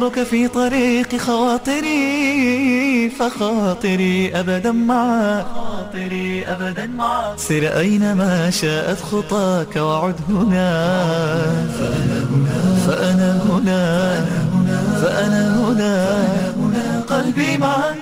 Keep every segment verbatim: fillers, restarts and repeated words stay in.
ذكرك في طريق خواطري، فخاطري أبدا معك، خاطري أبدا معك. سر أينما شاءت خطاك وعد هنا، فأنا هنا فأنا هنا فأنا هنا قلبي معك.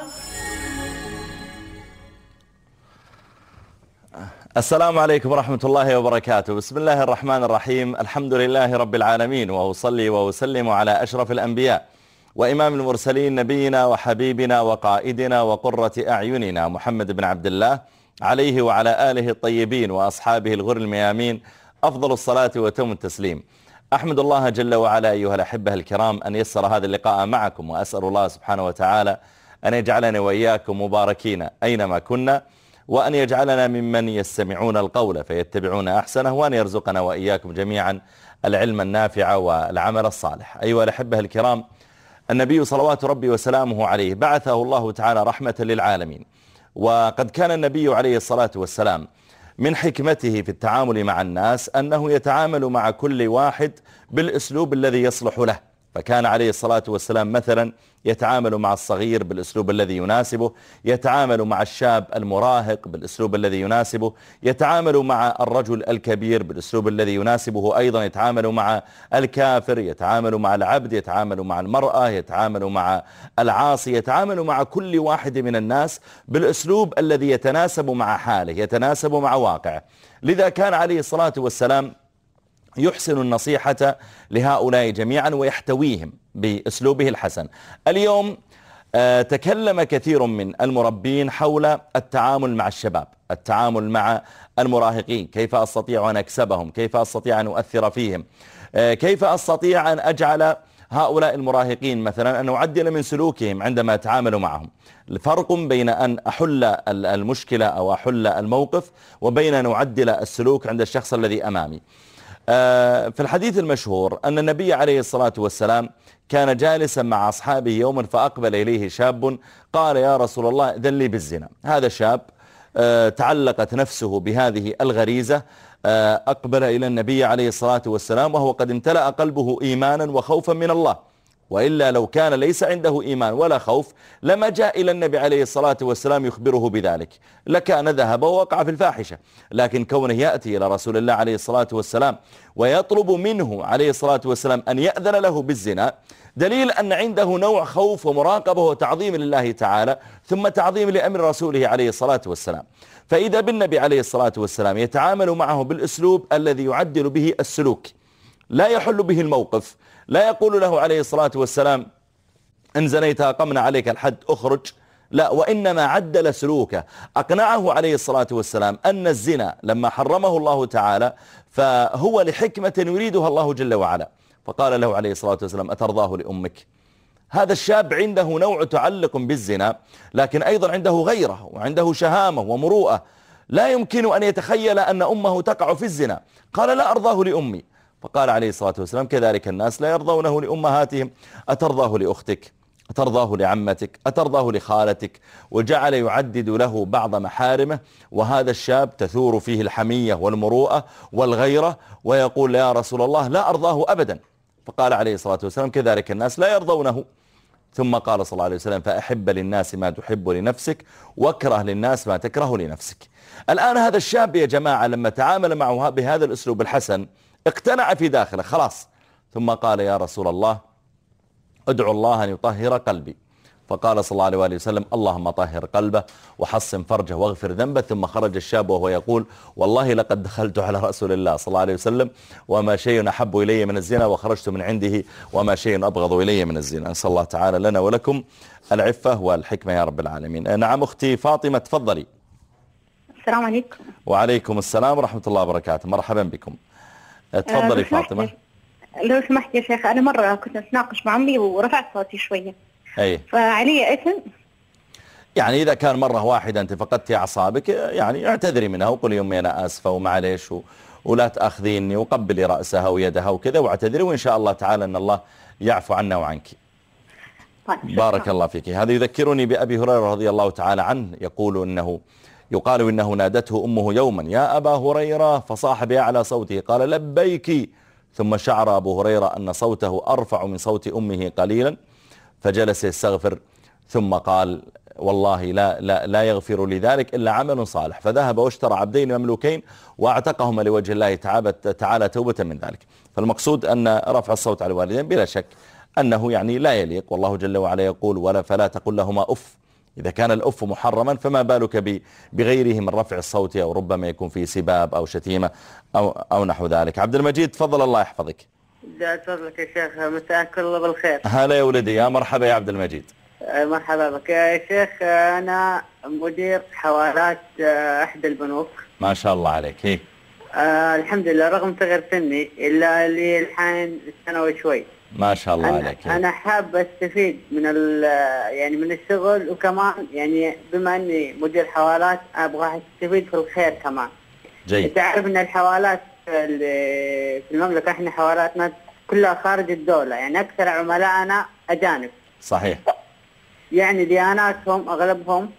السلام عليكم ورحمة الله وبركاته. بسم الله الرحمن الرحيم. الحمد لله رب العالمين، وأصلي وأسلم على أشرف الأنبياء وإمام المرسلين، نبينا وحبيبنا وقائدنا وقرة أعيننا محمد بن عبد الله، عليه وعلى آله الطيبين وأصحابه الغر الميامين أفضل الصلاة وتم التسليم. أحمد الله جل وعلا أيها الأحبة الكرام أن يسر هذا اللقاء معكم، وأسأل الله سبحانه وتعالى أن يجعلنا وإياكم مباركين أينما كنا، وأن يجعلنا ممن يستمعون القول فيتبعون أحسنه، وأن يرزقنا وإياكم جميعا العلم النافع والعمل الصالح. أيها الأحبة الكرام، النبي صلوات ربي وسلامه عليه بعثه الله تعالى رحمة للعالمين، وقد كان النبي عليه الصلاة والسلام من حكمته في التعامل مع الناس أنه يتعامل مع كل واحد بالأسلوب الذي يصلح له. فكان عليه الصلاة والسلام مثلا يتعامل مع الصغير بالأسلوب الذي يناسبه، يتعامل مع الشاب المراهق بالأسلوب الذي يناسبه، يتعامل مع الرجل الكبير بالأسلوب الذي يناسبه، أيضا يتعامل مع الكافر، يتعامل مع العبد، يتعامل مع المرأة، يتعامل مع العاصي، يتعامل مع كل واحد من الناس بالأسلوب الذي يتناسب مع حاله، يتناسب مع واقعه. لذا كان عليه الصلاة والسلام يحسن النصيحة لهؤلاء جميعا ويحتويهم بأسلوبه الحسن. اليوم تكلم كثير من المربين حول التعامل مع الشباب، التعامل مع المراهقين، كيف أستطيع أن أكسبهم، كيف أستطيع أن أؤثر فيهم، كيف أستطيع أن أجعل هؤلاء المراهقين مثلا أن أعدل من سلوكهم عندما أتعامل معهم. الفرق بين أن أحل المشكلة أو أحل الموقف وبين أن أعدل السلوك عند الشخص الذي أمامي. في الحديث المشهور أن النبي عليه الصلاة والسلام كان جالسا مع أصحابه يوما، فأقبل إليه شاب قال: يا رسول الله إذن لي بالزنا. هذا الشاب تعلقت نفسه بهذه الغريزة، أقبل إلى النبي عليه الصلاة والسلام وهو قد امتلأ قلبه إيمانا وخوفا من الله، وإلا لو كان ليس عنده إيمان ولا خوف لما جاء إلى النبي عليه الصلاة والسلام يخبره بذلك، لكان ذهب ووقع في الفاحشة. لكن كونه يأتي إلى رسول الله عليه الصلاة والسلام ويطلب منه عليه الصلاة والسلام أن يأذن له بالزنا، دليل أن عنده نوع خوف ومراقبة وتعظيم لله تعالى، ثم تعظيم لأمر رسوله عليه الصلاة والسلام. فإذا بالنبي عليه الصلاة والسلام يتعامل معه بالأسلوب الذي يعدل به السلوك، لا يحل به الموقف، لا يقول له عليه الصلاة والسلام إن زنيت أقمنا عليك الحد أخرج، لا، وإنما عدل سلوكه، أقنعه عليه الصلاة والسلام أن الزنا لما حرمه الله تعالى فهو لحكمة يريدها الله جل وعلا، فقال له عليه الصلاة والسلام: أترضاه لأمك؟ هذا الشاب عنده نوع تعلق بالزنا، لكن أيضا عنده غيره وعنده شهامة ومروءة، لا يمكن أن يتخيل أن أمه تقع في الزنا، قال: لا أرضاه لأمي. فقال عليه الصلاة والسلام: كذلك الناس لا يرضونه لأمهاتهم، أترضاه لأختك؟ أترضاه لعمتك؟ أترضاه لخالتك؟ وجعل يعدد له بعض محارمه، وهذا الشاب تثور فيه الحمية والمروءة والغيرة، ويقول: يا رسول الله لا أرضاه أبدا. فقال عليه الصلاة والسلام: كذلك الناس لا يرضونه. ثم قال صلى الله عليه وسلم: فأحب للناس ما تحب لنفسك، واكره للناس ما تكره لنفسك. الآن هذا الشاب يا جماعة لما تعامل معه بهذا الأسلوب الحسن اقتنع في داخله خلاص، ثم قال: يا رسول الله ادعو الله أن يطهر قلبي. فقال صلى الله عليه وآله وسلم: اللهم طهر قلبه وحصن فرجه واغفر ذنبه. ثم خرج الشاب وهو يقول: والله لقد دخلت على رسول الله صلى الله عليه وسلم وما شيء أحب إلي من الزنا، وخرجت من عنده وما شيء أبغض إلي من الزنا. نسأل الله تعالى لنا ولكم العفة والحكمة يا رب العالمين. نعم أختي فاطمة، تفضلي. السلام عليكم. وعليكم السلام ورحمة الله وبركاته، مرحبا بكم. تفضلي فاطمة. لو سمحت يا شيخ، أنا مرة كنت أتناقش مع عمي ورفعت صوتي شوية، أي فعلي إثم؟ يعني إذا كان مرة واحدة أنت فقدتي أعصابك يعني اعتذري منها وقولي يومي أنا آسفة ومعليش و... ولا تأخذيني، وقبلي رأسها ويدها وكذا واعتذري، وإن شاء الله تعالى أن الله يعفو عنا وعنك. طيب بارك الله فيك. هذا يذكرني بأبي هريرة رضي الله تعالى عنه، يقول إنه يقال إنه نادته أمه يوما: يا أبا هريرة، فصاح بأعلى صوته قال: لبيك، ثم شعر أبو هريرة أن صوته أرفع من صوت أمه قليلا فجلس يستغفر ثم قال والله لا, لا, لا يغفر لذلك إلا عمل صالح، فذهب واشترى عبدين مملوكين واعتقهما لوجه الله تعالى توبة من ذلك. فالمقصود أن رفع الصوت على الوالدين بلا شك أنه يعني لا يليق، والله جل وعلا يقول ولا فلا تقل لهما أف. إذا كان الأف محرما فما بالك بغيره من رفع الصوت، أو ربما يكون فيه سباب أو شتيمة أو, أو نحو ذلك. عبد المجيد تفضل الله يحفظك. جاء فضلك يا شيخ، مساك الله بالخير. هلا يا ولدي، يا مرحبا يا عبد المجيد. مرحبا بك يا شيخ، أنا مدير حوالات أحد البنوك. ما شاء الله عليك. هي. آه الحمد لله، رغم صغر سني إلا لي الحين سنة وشوي. ما شاء الله أنا عليك. أنا حاب أستفيد من يعني من الشغل، وكمان يعني بما أني مدير حوالات أبغى أستفيد في الخير كمان. جيد. تعرف أن الحوالات في المملكة احنا حوالاتنا كلها خارج الدولة، يعني أكثر عملائنا أجانب. صحيح. يعني دياناتهم أغلبهم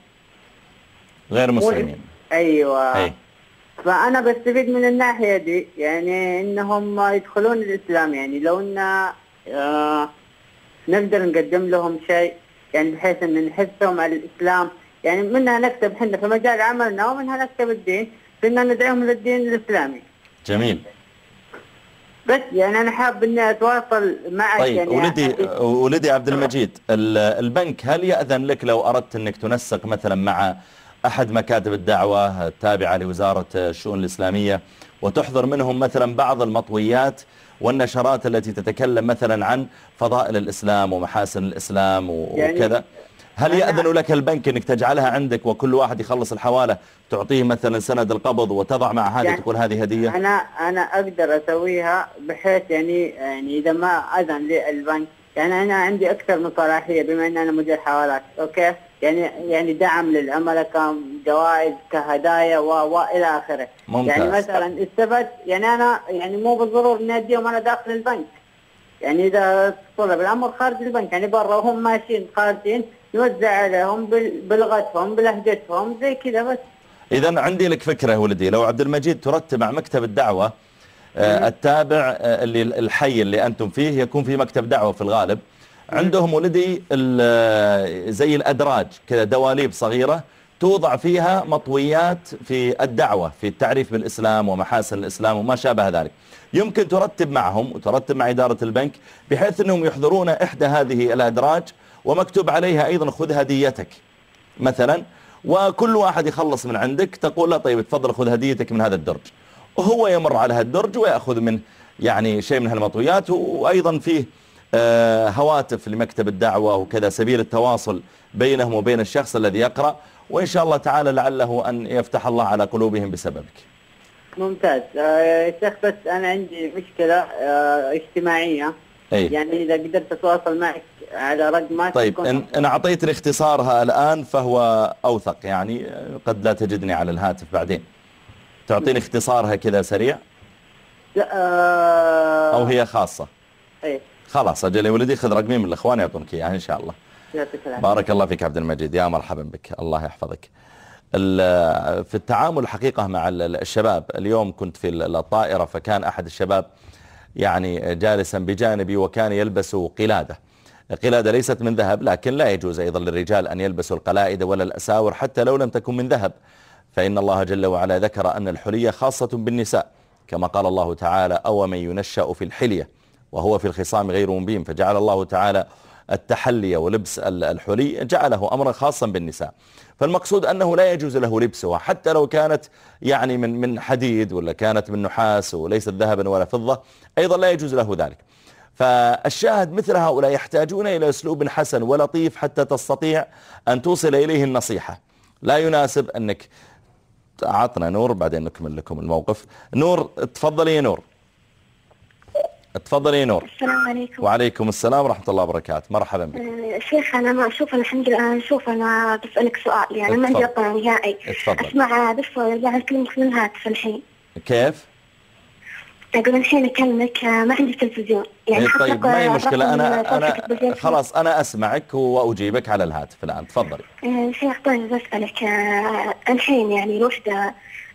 غير مسلمين. أيوة. أي. فأنا بستفيد من الناحية دي، يعني إنهم يدخلون الإسلام، يعني لو إن آه نقدر نقدم لهم شيء، يعني بحيث إن نحثهم على الإسلام، يعني منها نكتب حنا في مجال عملنا ومنها نكتب الدين، فإننا ندعوهم للدين الإسلامي. جميل. بس يعني أنا حاب إني أتواصل معك. طيب يعني ولدي ولدي عبد المجيد، البنك هل يأذن لك لو أردت أنك تنسق مثلا مع أحد مكاتب الدعوة التابعة لوزارة الشؤون الإسلامية وتحضر منهم مثلا بعض المطويات والنشرات التي تتكلم مثلا عن فضائل الإسلام ومحاسن الإسلام وكذا، يعني هل يأذن لك البنك أنك تجعلها عندك وكل واحد يخلص الحوالة تعطيه مثلا سند القبض وتضع مع هذه يعني تقول هذه هدية؟ أنا أنا أقدر أسويها بحيث يعني يعني إذا ما أذن لي البنك، يعني أنا عندي أكثر من صلاحية بما أن أنا مدير حوالات، أوكي؟ يعني يعني دعم للعملاء كجوائز كهدايا وإلى آخره. ممتاز. يعني مثلا استفدت، يعني أنا يعني مو بالضرورة إني أديهم أنا داخل البنك، يعني إذا طلب الأمر خارج البنك، يعني برا وهم ماشيين خارجين نوزع عليهم بلغتهم بلهجتهم زي كذا بس. إذا عندي لك فكرة يا ولدي، لو عبد المجيد ترتب مع مكتب الدعوة آه التابع آه اللي الحي اللي أنتم فيه، يكون في مكتب دعوة في الغالب، عندهم ولدي زي الأدراج كذا دواليب صغيرة توضع فيها مطويات في الدعوة في التعريف بالإسلام ومحاسن الإسلام وما شابه ذلك. يمكن ترتب معهم وترتب مع إدارة البنك بحيث أنهم يحضرون إحدى هذه الأدراج ومكتوب عليها أيضا خذ هديتك مثلا، وكل واحد يخلص من عندك تقول له طيب تفضل خذ هديتك من هذا الدرج، وهو يمر على هذا الدرج ويأخذ من يعني شيء من هالمطويات. وأيضا فيه آه هواتف لمكتب الدعوة وكذا سبيل التواصل بينهم وبين الشخص الذي يقرأ، وإن شاء الله تعالى لعله أن يفتح الله على قلوبهم بسببك. ممتاز. يا شيخ بس أنا عندي مشكلة آه اجتماعية. أي. يعني إذا قدرت أتواصل معك على رقمك. طيب إن, إن أعطيتني اختصارها الآن فهو أوثق، يعني قد لا تجدني على الهاتف بعدين. تعطيني اختصارها كذا سريع؟ لا آه أو هي خاصة؟ أي. خلاص أجل يا ولدي خذ رقمي من الأخوان يعطونك إياه إن شاء الله. بارك الله فيك عبد المجيد، يا مرحبا بك، الله يحفظك. في التعامل حقيقة مع الشباب، اليوم كنت في الطائرة فكان أحد الشباب يعني جالسا بجانبي وكان يلبس قلادة. قلادة ليست من ذهب، لكن لا يجوز أيضا للرجال أن يلبسوا القلائد ولا الأساور حتى لو لم تكن من ذهب، فإن الله جل وعلا ذكر أن الحلية خاصة بالنساء كما قال الله تعالى أو من ينشأ في الحلية وهو في الخصام غير مبين، فجعل الله تعالى التحلي ولبس الحلي جعله أمرا خاصا بالنساء. فالمقصود أنه لا يجوز له لبسها حتى لو كانت يعني من من حديد ولا كانت من نحاس وليست ذهبا ولا فضة، أيضا لا يجوز له ذلك. فالشاهد مثل هؤلاء يحتاجون إلى أسلوب حسن ولطيف حتى تستطيع أن توصل إليه النصيحة. لا يناسب أنك عطنا نور بعدين نكمل لكم الموقف. نور تفضلي يا نور. تفضلي يا نور. السلام عليكم. وعليكم السلام ورحمة الله وبركاته، مرحبا بك. أه شيخ أنا ما أشوف الحمد لله، أنا أشوف أنا بسألك سؤال، يعني ما عندي قطع نهائي. اتفضل. أسمع بس يعني كلمة من الهاتف الحين. كيف؟ أقول الحين أكلمك ما عندي تلفزيون يعني. إيه طيب ما هي مشكلة، أنا أنا خلاص خلاص أنا أسمعك وأجيبك على الهاتف الآن، تفضلي. شيخ طيب بسألك آه الحين يعني الوحدة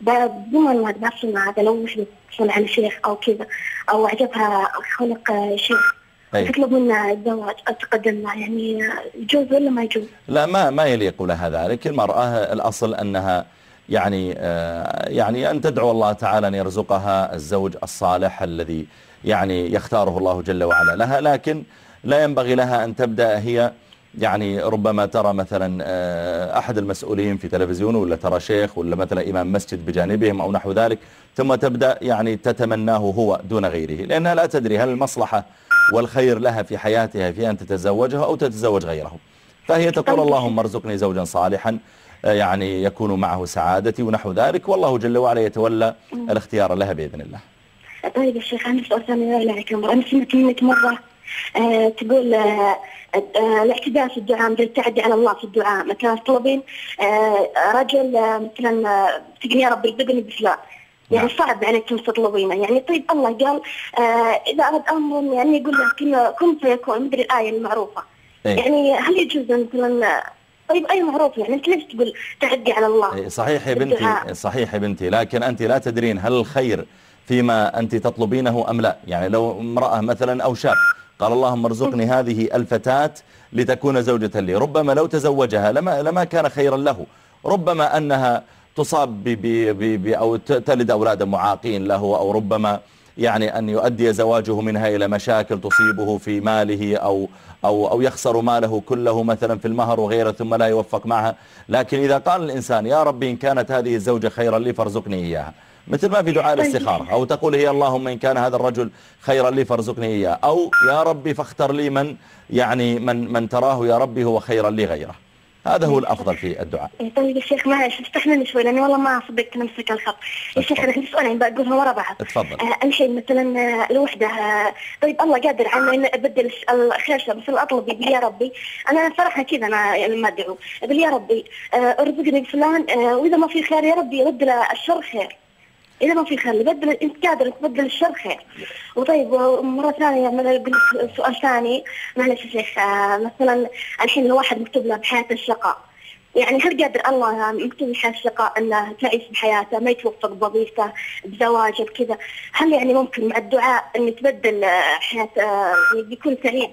بضمن ما تبصر هذا لو وش بتصل على شيخ أو كذا أو عجبها خلق شيخ تطلب منه الزواج أو تقدم له، يعني يجوز ولا ما يجوز؟ لا ما ما يليق لها ذلك. المرأة الأصل أنها يعني آه يعني أن تدعو الله تعالى أن يرزقها الزوج الصالح الذي يعني يختاره الله جل وعلا لها، لكن لا ينبغي لها أن تبدأ هي يعني ربما ترى مثلا أحد المسؤولين في تلفزيون ولا ترى شيخ ولا مثلا إمام مسجد بجانبهم أو نحو ذلك ثم تبدأ يعني تتمناه هو دون غيره، لأنها لا تدري هل المصلحة والخير لها في حياتها في أن تتزوجها أو تتزوج غيره. فهي تقول اللهم ارزقني زوجا صالحا يعني يكون معه سعادتي ونحو ذلك، والله جل وعلا يتولى الاختيار لها بإذن الله. طيب الشيخ أنا سؤال ثاني عليكم. أنا سمعت منك مرة أه تقول أه أه الاعتداء في الدعاء مثل التعدي على الله في الدعاء، مثلا طلبين أه رجل أه مثلا أه تقول يا رب ارزقني بفلان، يعني صعب عليكم تطلبينه يعني. طيب الله قال أه إذا أراد أمر يعني يقول له كن كن فيكون، مدري الآية المعروفة. أي. يعني هل يجوز مثلا طيب أي معروف يعني أنت ليش تقول تعدي على الله؟ صحيح يا بنتي، صحيح يا بنتي، لكن أنت لا تدرين هل الخير فيما أنت تطلبينه أم لا. يعني لو امرأة مثلا أو شاب قال اللهم ارزقني هذه الفتاة لتكون زوجة لي، ربما لو تزوجها لما, لما كان خيرا له، ربما أنها تصاب ب ب ب أو تلد أولادا معاقين له، أو ربما يعني أن يؤدي زواجه منها إلى مشاكل تصيبه في ماله أو, أو, أو يخسر ماله كله مثلا في المهر وغيره ثم لا يوفق معها. لكن إذا قال الإنسان يا ربي إن كانت هذه الزوجة خيرا لي فارزقني إياها، مثل ما في دعاء الاستخارة، أو تقول هي اللهم إن كان هذا الرجل خيرا لي فارزقني إياه، أو يا ربي فاختر لي من يعني من من تراه يا ربي هو خيرا لي غيره. هذا هو الأفضل في الدعاء. طيب يا شيخ معلش استحملني شوي لأني والله ما صدقت نمسك الخط. يا شيخ أنا عندي سؤالين بقولهم ورا بعض. تفضل. آه الحين مثلا آه الوحدة آه طيب الله قادر على إن أبدل الخير مثل أطلب يقول يا ربي أنا صراحة كذا أنا يعني ما أدعو يقول يا ربي آه ارزقني بفلان آه وإذا ما في خير يا ربي رد له الشر خير، إذا ما في خير بدل أنت قادر تبدل الشر خير. وطيب مرة ثانية مثلا سؤال ثاني معلش يا شيخ آه مثلا الحين الواحد مكتوب له بحياة الشقاء، يعني هل قادر الله مكتوب بحياة الشقاء أنه تعيش بحياته ما يتوفق بوظيفته بزواجه بكذا، هل يعني ممكن مع الدعاء أن يتبدل حياة يكون سعيد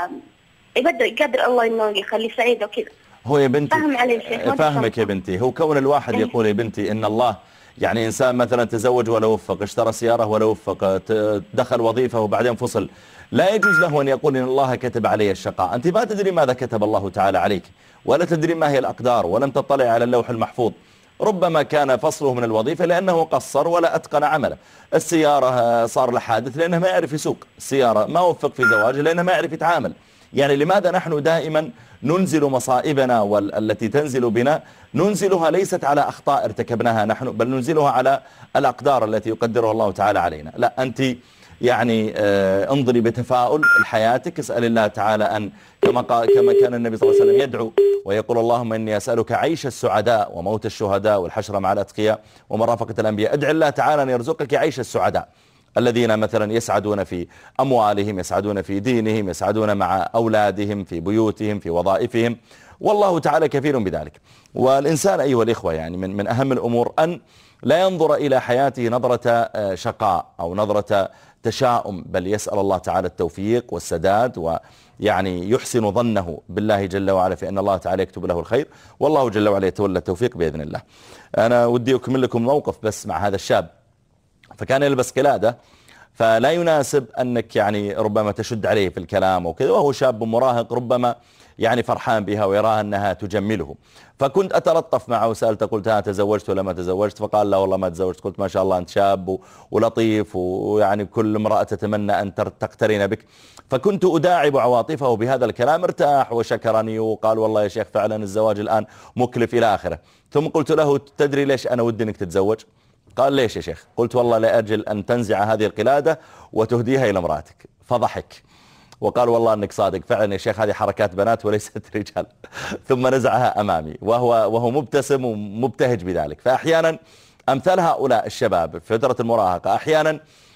يبدل قادر الله إنه يخليه سعيد وكذا؟ هو يا بنتي فاهم علي شيخ؟ فاهمك يا بنتي. هو كون الواحد يقول يا بنتي إن الله يعني إنسان مثلا تزوج ولا وفق، اشترى سيارة ولا وفق، دخل وظيفة وبعدين فصل، لا يجوز له أن يقول إن الله كتب علي الشقاء. أنت ما تدري ماذا كتب الله تعالى عليك، ولا تدري ما هي الأقدار، ولم تطلع على اللوح المحفوظ. ربما كان فصله من الوظيفة لأنه قصر ولا أتقن عمله، السيارة صار له حادث لأنه ما يعرف يسوق السيارة، ما وفق في زواجه لأنه ما يعرف يتعامل. يعني لماذا نحن دائما ننزل مصائبنا والتي تنزل بنا ننزلها ليست على أخطاء ارتكبناها نحن، بل ننزلها على الأقدار التي يقدرها الله تعالى علينا. لا أنت يعني آه انظري بتفاؤل لحياتك، اسأل الله تعالى أن كما, كما كان النبي صلى الله عليه وسلم يدعو ويقول اللهم إني أسألك عيش السعداء وموت الشهداء والحشر مع الأتقياء ومرافقة الأنبياء. ادعي الله تعالى أن يرزقك عيش السعداء الذين مثلا يسعدون في أموالهم، يسعدون في دينهم، يسعدون مع أولادهم في بيوتهم في وظائفهم، والله تعالى كفيل بذلك. والإنسان أيها الإخوة يعني من, من أهم الأمور أن لا ينظر إلى حياته نظرة شقاء أو نظرة تشاؤم، بل يسأل الله تعالى التوفيق والسداد، ويعني يحسن ظنه بالله جل وعلا فإن الله تعالى يكتب له الخير، والله جل وعلا يتولى التوفيق بإذن الله. أنا ودي أكمل لكم موقف بس مع هذا الشاب. فكان يلبس قلادة، فلا يناسب أنك يعني ربما تشد عليه في الكلام وكذا، وهو شاب مراهق ربما يعني فرحان بها ويراها أنها تجمله. فكنت أتلطف معه وسألته قلت ها تزوجت ولا ما تزوجت؟ فقال لا والله ما تزوجت. قلت ما شاء الله أنت شاب ولطيف ويعني كل امرأة تتمنى أن تقترن بك. فكنت أداعب عواطفه بهذا الكلام، ارتاح وشكرني وقال والله يا شيخ فعلا الزواج الآن مكلف إلى آخره. ثم قلت له تدري ليش أنا ودي أنك تتزوج؟ قال ليش يا شيخ؟ قلت والله لأجل أن تنزع هذه القلادة وتهديها إلى امرأتك. فضحك وقال والله أنك صادق فعلا يا شيخ، هذه حركات بنات وليست رجال. ثم نزعها أمامي وهو, وهو مبتسم ومبتهج بذلك. فأحيانا أمثال هؤلاء الشباب في فترة المراهقة أحيانا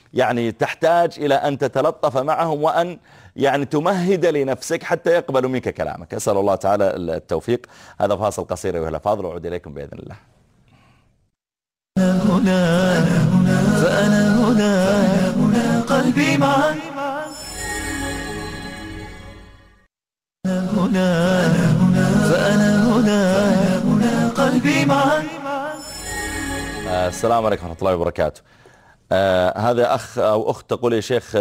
يعني تحتاج إلى أن تتلطف معهم وأن يعني تمهد لنفسك حتى يقبلوا منك كلامك. أسأل الله تعالى التوفيق. هذا فاصل قصير أيها الأفاضل وأعود إليكم بإذن الله. هنا فأنا هنا قلبي معك، هنا فأنا هنا قلبي معك. السلام عليكم ورحمة الله وبركاته. آه هذا أخ أو أخت تقول يا شيخ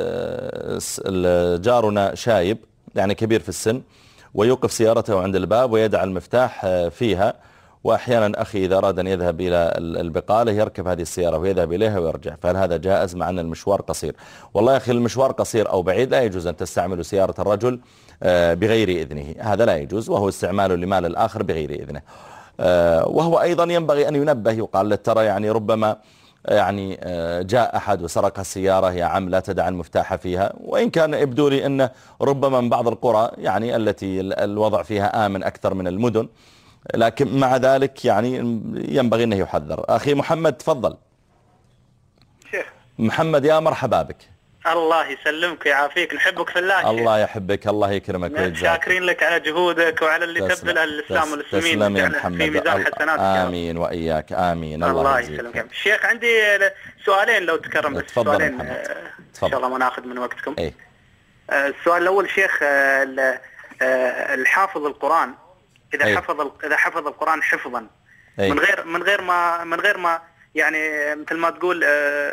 آه جارنا شايب يعني كبير في السن ويوقف سيارته عند الباب ويدع المفتاح آه فيها، وأحيانا أخي إذا أراد أن يذهب إلى البقالة يركب هذه السيارة ويذهب إليها ويرجع، فهل هذا جائز مع أن المشوار قصير؟ والله يا أخي المشوار قصير أو بعيد لا يجوز أن تستعمل سيارة الرجل آه بغير إذنه، هذا لا يجوز، وهو استعمال لمال الآخر بغير إذنه. آه وهو أيضا ينبغي أن ينبه، يقال له ترى يعني ربما يعني جاء أحد وسرق السيارة، يا عم لا تدع المفتاح فيها، وإن كان يبدو لي أنه ربما من بعض القرى يعني التي الوضع فيها آمن أكثر من المدن، لكن مع ذلك يعني ينبغي أنه يحذر. أخي محمد تفضل. شيخ محمد يا مرحبا بك. الله يسلمك ويعافيك، نحبك في الله. الله يحبك، الله يكرمك ويجزاك. شاكرين لك على جهودك وعلى اللي تبذل الإسلام والمسلمين. تسلم يا محمد. في ميزان حسناتك. آمين وإياك آمين. الله, الله يسلمك. الشيخ عندي سؤالين لو تكرم بس. تفضل سؤالين محمد. إن شاء الله ما ناخذ من وقتكم. أي. السؤال الأول شيخ، الحافظ القرآن إذا أي. حفظ إذا حفظ القرآن حفظا أي. من غير من غير ما من غير ما يعني مثل ما تقول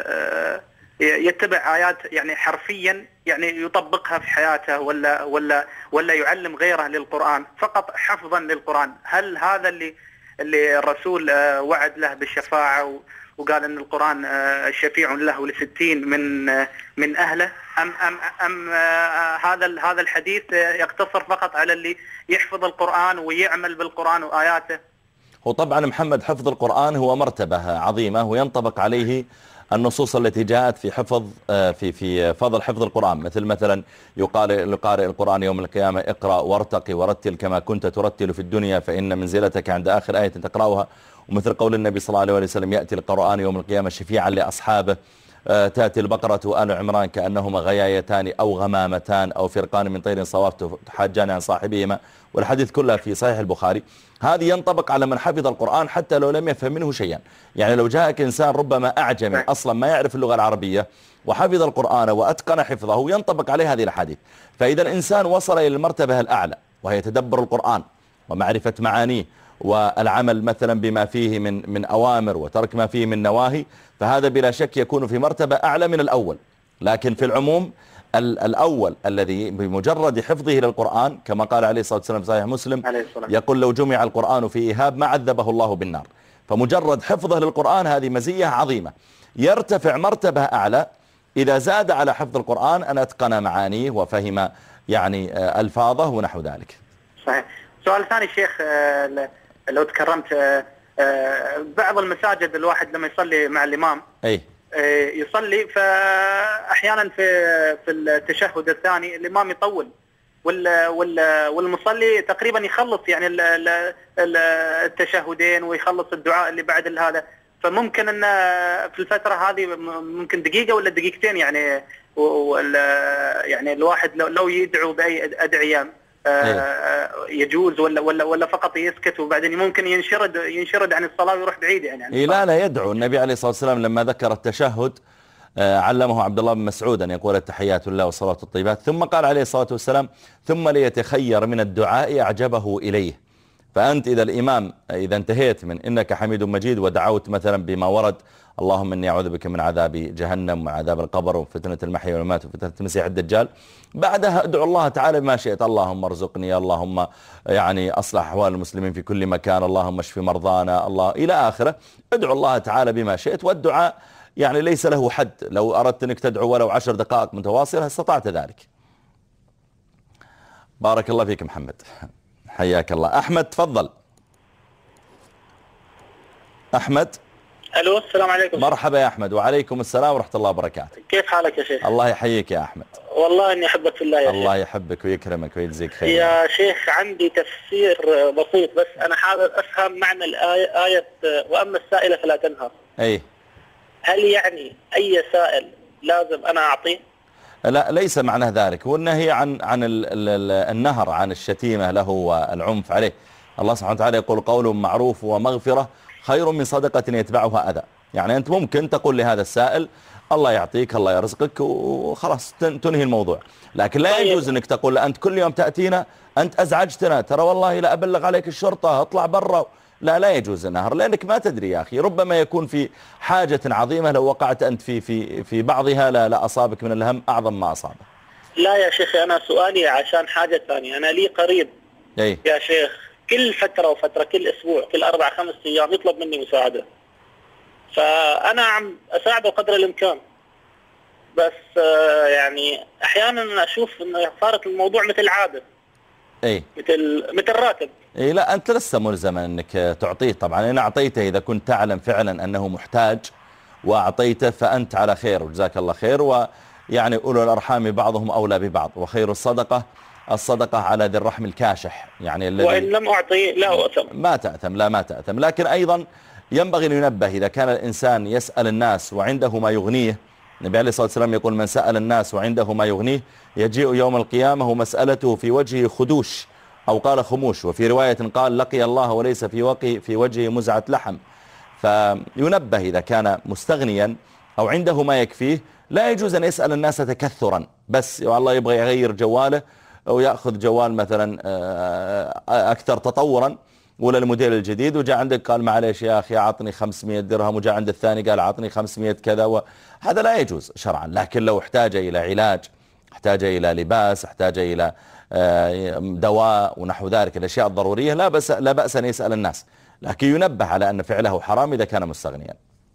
يتبع آيات يعني حرفيا يعني يطبقها في حياته، ولا ولا ولا يعلم غيره للقرآن، فقط حفظا للقرآن، هل هذا اللي اللي الرسول وعد له بالشفاعة وقال ان القرآن شفيع له لستين من من اهله، ام ام ام هذا هذا الحديث يقتصر فقط على اللي يحفظ القرآن ويعمل بالقرآن وآياته؟ هو طبعا محمد حفظ القرآن هو مرتبة عظيمة وينطبق عليه النصوص التي جاءت في حفظ في في فضل حفظ القرآن، مثل مثلا يقال لقارئ القرآن يوم القيامة اقرأ وارتقي ورتل كما كنت ترتل في الدنيا فإن منزلتك عند آخر آية تقرأها، ومثل قول النبي صلى الله عليه وسلم يأتي القرآن يوم القيامة شفيعا لأصحابه، تأتي البقرة آل عمران كأنهما غيايتان أو غمامتان أو فرقان من طير صواف تحاجان عن صاحبهما، والحديث كلها في صحيح البخاري. هذه ينطبق على من حفظ القرآن حتى لو لم يفهم منه شيئا، يعني لو جاءك إنسان ربما أعجمي أصلا ما يعرف اللغة العربية وحفظ القرآن وأتقن حفظه ينطبق عليه هذه الحديث. فإذا الإنسان وصل إلى المرتبة الأعلى وهي تدبر القرآن ومعرفة معانيه والعمل مثلا بما فيه من من أوامر وترك ما فيه من نواهي، فهذا بلا شك يكون في مرتبة أعلى من الأول. لكن في العموم الأول الذي بمجرد حفظه للقرآن كما قال عليه الصلاة والسلام في صحيح مسلم يقول لو جمع القرآن في إيهاب ما عذبه الله بالنار، فمجرد حفظه للقرآن هذه مزية عظيمة. يرتفع مرتبة أعلى إذا زاد على حفظ القرآن أن أتقن معانيه وفهم يعني ألفاظه ونحو ذلك. صحيح. سؤال ثاني شيخ لو تكرمت، بعض المساجد الواحد لما يصلي مع الإمام أي يصلي فأحيانا في في التشهد الثاني الإمام يطول والمصلي تقريبا يخلص يعني التشهدين ويخلص الدعاء اللي بعد هذا، فممكن ان في الفترة هذه ممكن دقيقة ولا دقيقتين يعني يعني الواحد لو يدعو بأي أدعية يجوز ولا ولا ولا فقط يسكت وبعدين ممكن ينشرد ينشرد عن الصلاة ويروح بعيد يعني عن إيه لا لا يدعو. النبي عليه الصلاة والسلام لما ذكر التشهد علمه عبد الله بن مسعود أن يقول التحيات لله والصلاة الطيبات، ثم قال عليه الصلاة والسلام ثم ليتخير من الدعاء أعجبه إليه. فأنت إذا الإمام إذا انتهيت من إنك حميد مجيد ودعوت مثلا بما ورد اللهم إني أعوذ بك من عذاب جهنم وعذاب القبر وفتنة المحيا والممات وفتنة المسيح الدجال، بعدها ادعو الله تعالى بما شئت، اللهم ارزقني، اللهم يعني أصلح أحوال المسلمين في كل مكان، اللهم اشف مرضانا، الله إلى آخره. ادعو الله تعالى بما شئت، والدعاء يعني ليس له حد، لو أردت أنك تدعو ولو عشر دقائق متواصلة استطعت ذلك. بارك الله فيك محمد، حياك الله. أحمد تفضل. أحمد. ألو السلام عليكم. مرحبا يا أحمد. وعليكم السلام ورحمة الله وبركاته. كيف حالك يا شيخ؟ الله يحييك يا أحمد. والله إني أحبك في الله يا شيخ. الله يحبك ويكرمك ويجزيك خير. يا شيخ عندي تفسير بسيط بس أنا حابب أفهم معنى الآية، آية وأما السائل فلا تنهر. أي. هل يعني أي سائل لازم أنا أعطيه؟ لا، ليس معنى ذلك، والنهي عن عن ال ال النهر عن الشتيمة له والعنف عليه. الله سبحانه وتعالى يقول قول معروف ومغفرة خير من صدقة يتبعها أذى. يعني أنت ممكن تقول لهذا السائل الله يعطيك الله يرزقك وخلاص تنهي الموضوع، لكن لا يجوز أنك تقول أنت كل يوم تأتينا أنت أزعجتنا، ترى والله لا أبلغ عليك الشرطة، اطلع برا. لا لا يجوز النهر، لأنك ما تدري يا أخي، ربما يكون في حاجة عظيمة لو وقعت أنت في في في بعضها لا لا أصابك من الهم أعظم ما أصابه. لا يا شيخي، أنا سؤالي عشان حاجة ثانية. أنا لي قريب أي. يا شيخ كل فترة وفترة، كل أسبوع، كل أربع خمس أيام يطلب مني مساعدة، فأنا عم أساعده قدر الإمكان، بس يعني أحيانا أشوف إنه صارت الموضوع مثل عادة. اي مثل مثل راتب. اي لا، انت لسه ملزم انك تعطيه طبعا. ان اعطيته اذا كنت تعلم فعلا انه محتاج واعطيته فانت على خير وجزاك الله خير، ويعني اولو الارحام بعضهم اولى ببعض، وخير الصدقه الصدقه على ذي الرحم الكاشح، يعني الذي وان لم اعطيه لا اثم. ما تاثم، لا ما تاثم، لكن ايضا ينبغي ان ينبه اذا كان الانسان يسال الناس وعنده ما يغنيه. النبي عليه الصلاة والسلام يقول من سأل الناس وعنده ما يغنيه يجيء يوم القيامة ومسألته في وجهه خدوش، أو قال خموش، وفي رواية قال لقي الله وليس في وقي في وجهه مزعة لحم. فينبه إذا كان مستغنيا أو عنده ما يكفيه، لا يجوز أن يسأل الناس تكثرا، بس والله يبغى يغير جواله أو يأخذ جوال مثلا أكثر تطورا ولا الموديل الجديد، وجاء عندك قال معليش يا أخي أعطني خمسمائة درهم، وجاء عند الثاني قال أعطني خمسمائة كذا، وهذا لا يجوز شرعا. لكن لو احتاج إلى علاج، احتاج إلى لباس، احتاج إلى دواء ونحو ذلك الأشياء الضرورية، لا بأس, لا بأس أن يسأل الناس، لكن ينبه على أن فعله حرام إذا كان مستغنيا.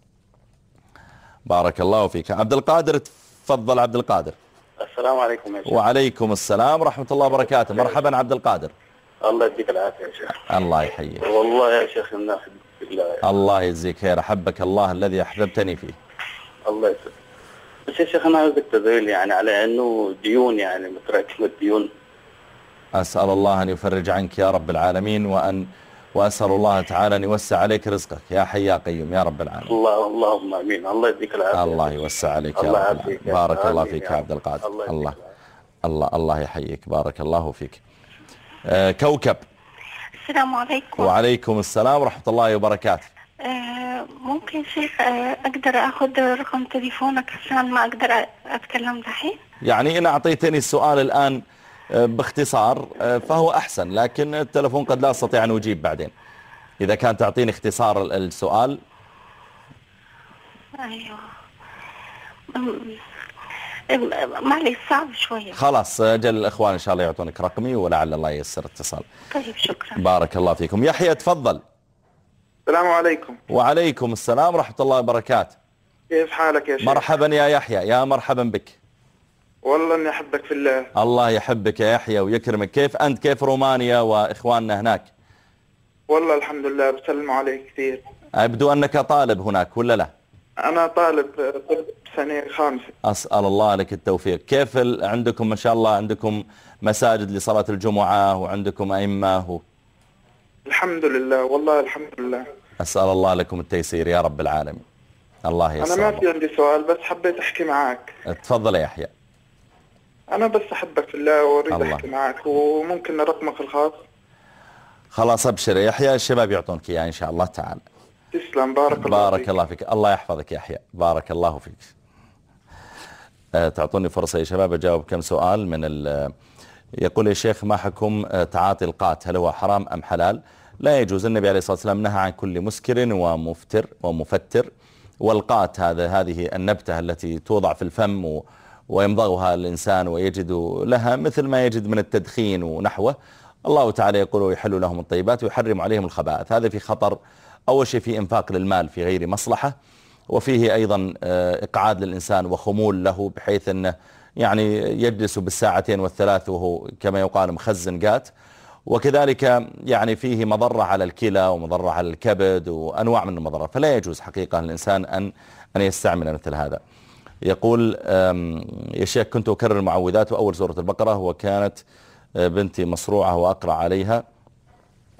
بارك الله فيك. عبد القادر، تفضل عبد القادر. السلام عليكم يا شيخ. وعليكم السلام ورحمة الله وبركاته. مرحبا عبد القادر. الله يديك العافية يا شيخ. الله يحييك. والله يا شيخ الناس بالله. الله يجزيك خير، أحبك الله الذي أحببتني فيه. الله يسلمك. بس يا شيخ أنا عاوزك تدل يعني على أنه ديون، يعني متراكمة ديون. أسأل الله أن يفرج عنك يا رب العالمين، وأن وأسأل الله تعالى أن يوسع عليك رزقك يا حي يا قيوم يا رب العالمين. الله اللهم آمين. الله يديك العافية. الله يوسع عليك يا رب العالمين. بارك الله فيك يا عبد القادر. الله الله الله, الله يحييك. بارك الله فيك. آه كوكب. السلام عليكم. وعليكم السلام ورحمة الله وبركاته. آه ممكن شيخ آه أقدر أخذ رقم تليفونك عشان ما أقدر أتكلم دحين؟ يعني إن أعطيتني السؤال الآن آه باختصار آه فهو أحسن، لكن التلفون قد لا أستطيع أن أجيب بعدين. إذا كان تعطيني اختصار السؤال. أيوه معلش صعب شوية. خلاص جل الإخوان إن شاء الله يعطونك رقمي ولعل الله ييسر اتصال. طيب شكرا. بارك الله فيكم. يحيى تفضل. السلام عليكم. وعليكم السلام ورحمة الله وبركاته. كيف حالك يا شيخ؟ مرحبا يا يحيى، يا مرحبا بك. والله اني احبك في الله. الله يحبك يا يحيى ويكرمك. كيف أنت؟ كيف رومانيا وإخواننا هناك؟ والله الحمد لله بسلموا عليك كثير. أبدو أنك طالب هناك ولا لا؟ أنا طالب طب سنة خامسة. أسأل الله لك التوفيق. كيف عندكم ما شاء الله عندكم مساجد لصلاة الجمعة وعندكم أئمة و... الحمد لله والله الحمد لله. أسأل الله لكم التيسير يا رب العالمين. الله يسر. أنا ما في عندي سؤال، بس حبيت أحكي معك. تفضل يا يحيى. أنا بس أحبك في الله وأريد الله. أحكي معك، وممكن رقمك الخاص؟ خلاص أبشر يا يحيى، الشباب يعطونك إياه إن شاء الله تعالى. تسلم. بارك الله بارك فيك. الله فيك. الله يحفظك يا يحيى. بارك الله فيك. أه تعطوني فرصة يا شباب أجاوب كم سؤال من ال يقول يا شيخ ما حكم تعاطي القات، هل هو حرام أم حلال؟ لا يجوز. النبي عليه الصلاة والسلام نهى عن كل مسكر ومفتر ومفتر، والقات هذا هذه النبتة التي توضع في الفم و ويمضغها الإنسان ويجد لها مثل ما يجد من التدخين ونحوه. الله تعالى يقول ويحل لهم الطيبات ويحرم عليهم الخبائث. هذا في خطر. أول شيء في إنفاق للمال في غير مصلحة، وفيه أيضا إقعاد للإنسان وخمول له، بحيث أنه يعني يجلس بالساعتين والثلاث وهو كما يقال مخزن قات. وكذلك يعني فيه مضرة على الكلى ومضرة على الكبد وأنواع من المضرة، فلا يجوز حقيقة للإنسان أن أن يستعمل مثل هذا. يقول يا شيخ كنت أكرر المعوذات وأول سورة البقرة وكانت بنتي مصروعة وأقرأ عليها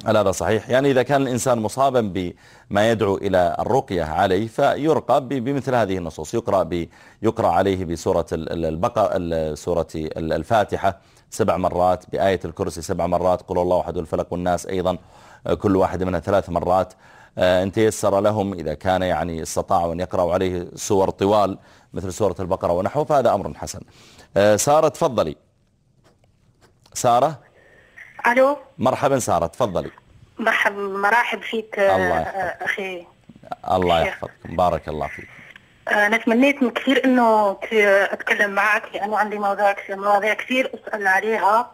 هذا صحيح. يعني إذا كان الإنسان مصابا بما يدعو إلى الرقية عليه فيرقى بمثل هذه النصوص، يقرأ, ب يقرأ عليه بسورة البقرة، سورة الفاتحة سبع مرات، بآية الكرسي سبع مرات، قل الله أحد والفلق والناس أيضا كل واحد منها ثلاث مرات. إن تيسر لهم إذا كان يعني استطاعوا أن يقرأوا عليه سور طوال مثل سورة البقرة ونحو، فهذا أمر حسن. سارة تفضلي. سارة. الو. مرحبا سارة تفضلي. مرحبا، مراحب فيك الله اخي. الله يحفظك، بارك الله فيك. انا تمنيت من كثير انه اتكلم معك، لانه عندي مواضيع مواضيع كثير اسال عليها،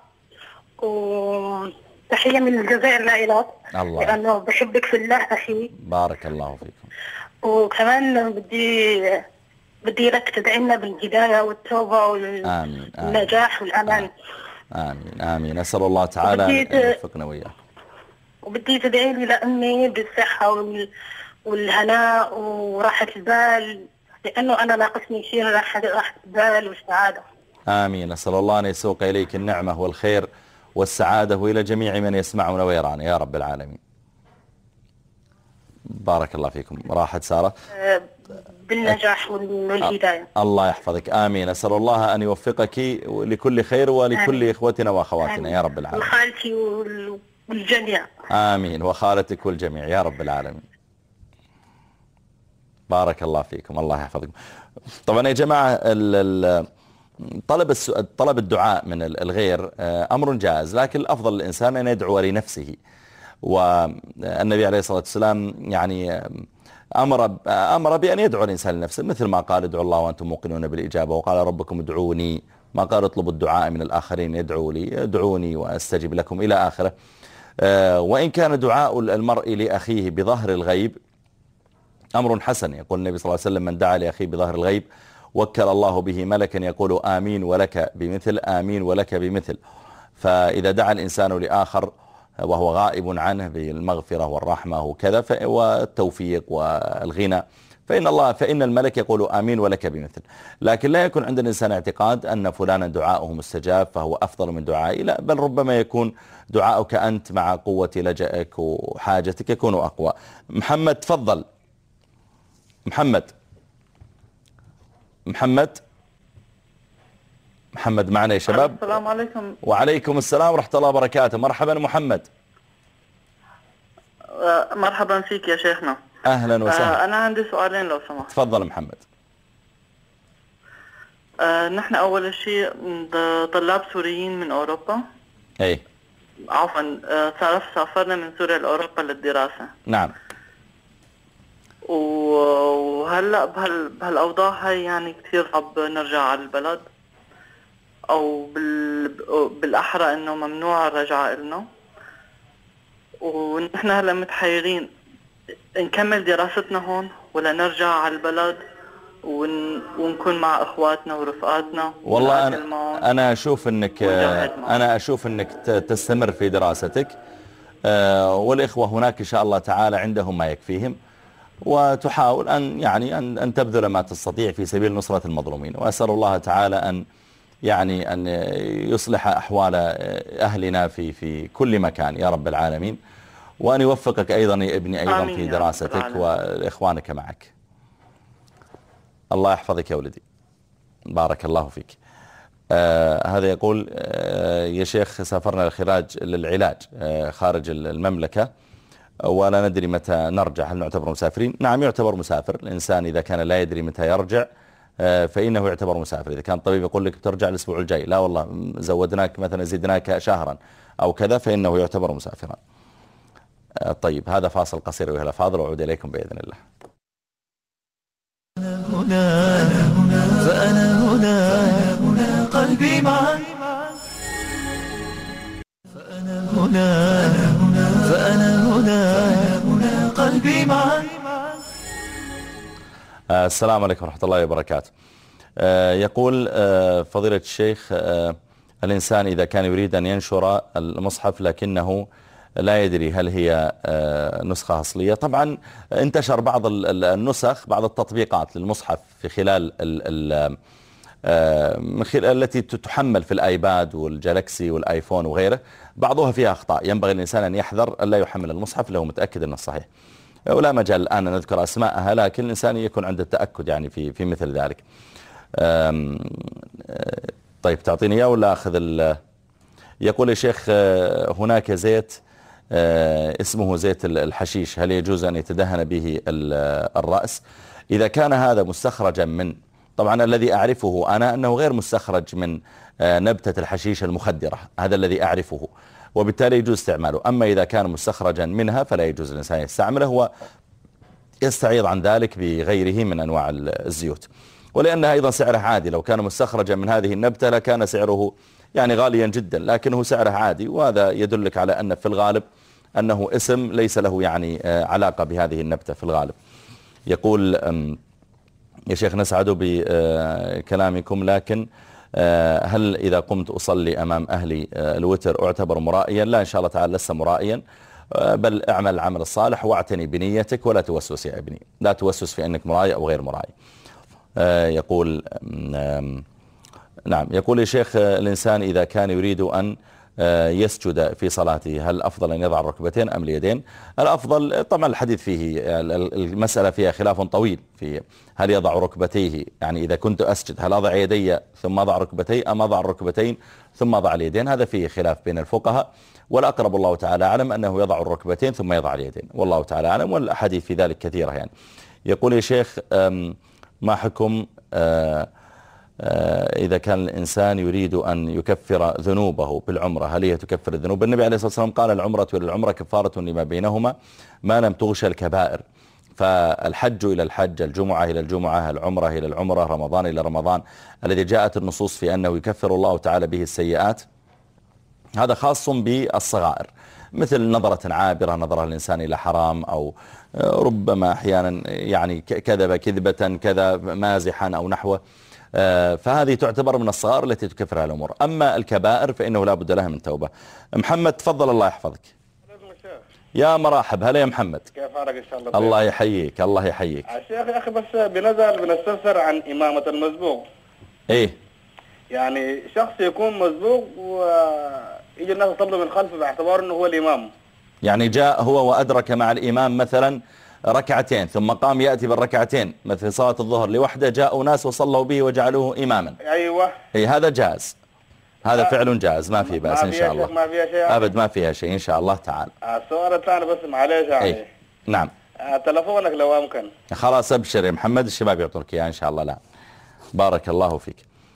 وتحيه من الجزائر لإلك، لانه بحبك في الله اخي. بارك الله فيكم. وكمان بدي بدي لك تدعي لنا بالهدايه والتوبه والنجاح والامان. آمين آمين. أسأل الله تعالى أن يوفقنا وإياك. وبدي تدعي لي لأمي بالصحة والهناء وراحة البال، لأنه أنا ناقصني شيء، راحة البال والسعادة. آمين. أسأل الله أن يسوق إليك النعمة والخير والسعادة وإلى جميع من يسمعون ويرانا يا رب العالمين. بارك الله فيكم. راحت سارة بالنجاح والهداية. الله يحفظك. آمين. أسأل الله أن يوفقك لكل خير ولكل آمين. إخوتنا وأخواتنا آمين. يا رب العالمين. وخالتي والجميع. آمين. وخالتك والجميع يا رب العالمين. بارك الله فيكم. الله يحفظكم. طبعا يا جماعة طلب طلب الدعاء من الغير أمر جائز، لكن الأفضل للإنسان أن يدعو لنفسه. والنبي عليه الصلاة والسلام يعني أمر, أمر بأن يدعو الإنسان لنفسه، مثل ما قال ادعوا الله وأنتم موقنون بالإجابة، وقال ربكم ادعوني، ما قال اطلبوا الدعاء من الآخرين يدعوا لي، ادعوني وأستجب لكم إلى آخره. وإن كان دعاء المرء لأخيه بظهر الغيب أمر حسن، يقول النبي صلى الله عليه وسلم من دعا لأخيه بظهر الغيب وكل الله به ملكا يقول آمين ولك بمثل، آمين ولك بمثل. فإذا دعا الإنسان لآخر وهو غائب عنه بالمغفرة والرحمة وكذا والتوفيق والغنى، فإن الله فإن الملك يقول آمين ولك بمثل. لكن لا يكون عند الإنسان اعتقاد أن فلانا دعاؤه مستجاب فهو أفضل من دعائي، لا، بل ربما يكون دعاؤك أنت مع قوة لجأك وحاجتك يكون أقوى. محمد تفضل. محمد محمد محمد معنا يا شباب. السلام عليكم. وعليكم السلام ورحمة الله وبركاته. مرحبا محمد. مرحبا فيك يا شيخنا. أهلا وسهلا. أنا عندي سؤالين لو سمحت. تفضل محمد. نحن أول شيء طلاب سوريين من أوروبا. أي. عفوا سافرنا من سوريا لأوروبا للدراسة. نعم. وهلأ بهال بهالأوضاع هاي يعني كثير صعب نرجع على البلد، أو بال بالأحرى إنه ممنوع الرجعة إلنا، ونحن هلا متحيرين نكمل دراستنا هون ولا نرجع على البلد ون... ونكون مع اخواتنا ورفقاتنا. والله انا انا اشوف انك انا اشوف انك تستمر في دراستك، والاخوه هناك ان شاء الله تعالى عندهم ما يكفيهم، وتحاول ان يعني ان ان تبذل ما تستطيع في سبيل نصرة المظلومين. واسال الله تعالى ان يعني ان يصلح احوال اهلنا في في كل مكان يا رب العالمين، وأن يوفقك أيضا يا ابني أيضا في دراستك وإخوانك معك. الله يحفظك يا ولدي. بارك الله فيك. آه هذا يقول آه يا شيخ سافرنا للخراج للعلاج آه خارج المملكة ولا ندري متى نرجع، هل نعتبر مسافرين؟ نعم يعتبر مسافر. الإنسان إذا كان لا يدري متى يرجع آه فإنه يعتبر مسافر. إذا كان الطبيب يقول لك بترجع الأسبوع الجاي، لا والله زودناك مثلا زدناك شهرا أو كذا، فإنه يعتبر مسافرا. طيب هذا فاصل قصير وهلا فاضل، وأعود إليكم بإذن الله. هنا هنا فأنا هنا هنا قلبي معك، فأنا هنا هنا فأنا هنا هنا قلبي معك. السلام عليكم ورحمة الله وبركاته. يقول فضيلة الشيخ الإنسان إذا كان يريد أن ينشر المصحف لكنه لا يدري هل هي نسخة أصلية، طبعا انتشر بعض النسخ بعض التطبيقات للمصحف في خلال التي تحمل في الآيباد والجالكسي والآيفون وغيره، بعضها فيها أخطاء ينبغي الإنسان أن يحذر ألا يحمل المصحف له متأكد أنه صحيح، ولا مجال الآن أن نذكر أسماءها، لكن الإنسان يكون عنده التأكد يعني في في مثل ذلك. طيب تعطيني إياه ولا أخذ ال... يقول يا شيخ هناك زيت اسمه زيت الحشيش، هل يجوز أن يتدهن به الرأس؟ إذا كان هذا مستخرجا من، طبعا الذي أعرفه أنا أنه غير مستخرج من نبتة الحشيش المخدرة، هذا الذي أعرفه، وبالتالي يجوز استعماله. أما إذا كان مستخرجا منها فلا يجوز الإنسان يستعمله ويستعيض عن ذلك بغيره من أنواع الزيوت، ولأنها أيضا سعره عادي. لو كان مستخرجا من هذه النبتة لكان سعره يعني غاليا جدا، لكنه سعره عادي، وهذا يدلك على أن في الغالب أنه اسم ليس له يعني علاقة بهذه النبتة في الغالب. يقول يا شيخ نسعد بكلامكم، لكن هل إذا قمت أصلي أمام أهلي الوتر أعتبر مرائيا؟ لا إن شاء الله تعالى لست مرائيا، بل اعمل العمل الصالح واعتني بنيتك ولا توسوس يا ابني، لا توسوس في أنك مرائي أو غير مرائي. يقول نعم، يقول يا شيخ الإنسان إذا كان يريد أن يسجد في صلاته هل أفضل أن يضع الركبتين أم اليدين؟ الأفضل طبعا الحديث فيه المسألة فيها خلاف طويل في هل يضع ركبتيه، يعني إذا كنت أسجد هل أضع يدي ثم أضع ركبتي أم أضع الركبتين ثم أضع اليدين؟ هذا فيه خلاف بين الفقهاء، والأقرب الله تعالى أعلم أنه يضع الركبتين ثم يضع اليدين، والله تعالى أعلم، والأحاديث في ذلك كثيرة يعني. يقول يا شيخ ما حكم إذا كان الإنسان يريد أن يكفر ذنوبه بالعمرة، هل هي تكفر الذنوب؟ النبي عليه الصلاة والسلام قال العمرة للعمرة كفارة لما بينهما ما لم تغشى الكبائر، فالحج إلى الحج، الجمعة إلى الجمعة، العمرة إلى العمرة، رمضان إلى رمضان، الذي جاءت النصوص في أنه يكفر الله تعالى به السيئات، هذا خاص بالصغائر، مثل نظرة عابرة نظرها الإنسان إلى حرام، أو ربما أحيانا يعني كذب كذبة كذا مازحا أو نحوه، فهذه تعتبر من الصغائر التي تكفرها الأمور. أما الكبائر فإنه لا بد لها من توبة. محمد تفضل الله يحفظك. يا مرحب، هلا يا محمد. كيف حالك إن شاء الله؟ الله يحييك الله يحييك. الشيخ يا أخي بس بنزل بنستفسر عن إمامة المسبوق. إيه؟ يعني شخص يكون مسبوق ويجي الناس يصلوا من خلفه باعتبار إنه هو الإمام. يعني جاء هو وأدرك مع الإمام مثلا ركعتين ثم قام يأتي بالركعتين مثل صلاة الظهر لوحده، جاءوا ناس وصلوا به وجعلوه إماما. أيوة. أي هذا جاز، هذا فعل جاز، ما في بأس إن شاء الله. ما فيها شيء أبد ما فيها شيء إن شاء الله تعالى. السؤال الثاني بس معليش يعني. أي. نعم. تلفونك لو أمكن. خلاص أبشر يا محمد، الشباب يعطونك إياه إن شاء الله. لا بارك الله فيك.